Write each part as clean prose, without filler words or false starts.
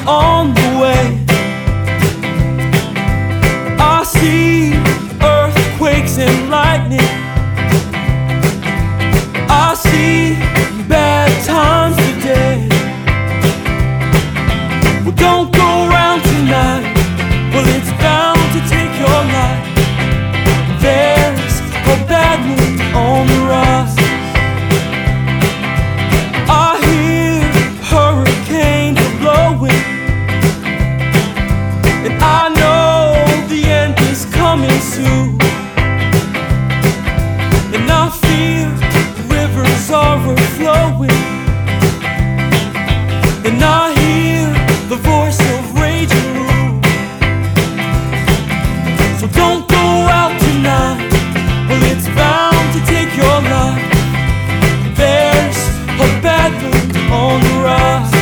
on the way. I see earthquakes and lightning. I see bad times today. Well, don't go around tonight. Well, it's bound to take your life. There's a bad moon on the rise. I hear hurricanes are blowing, and I know the end is coming soon. And I feel rivers are overflowing, and I hear the voice of rage and ruin. So don't go out tonight. Well, it's bound to take your life. There's a bad moon on the rise.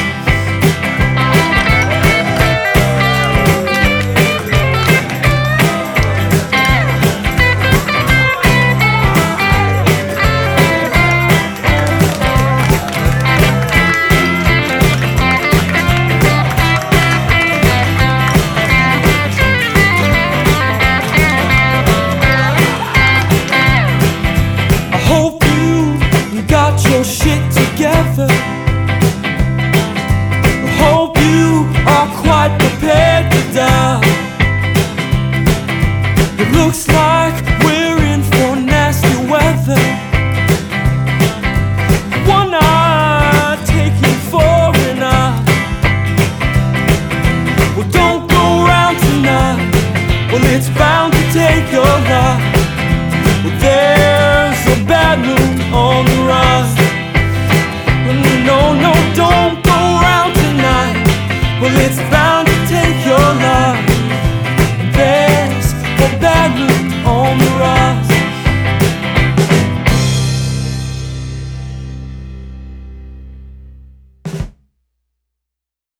Hope you got your shit together. Hope you are quite prepared to die. It looks like we're in for nasty weather. One eye taking for an eye. Well, don't go around tonight. Well, it's bound to take your life. Well, there's a bad moon on the rise. No, no, don't go around tonight. Well, it's bad.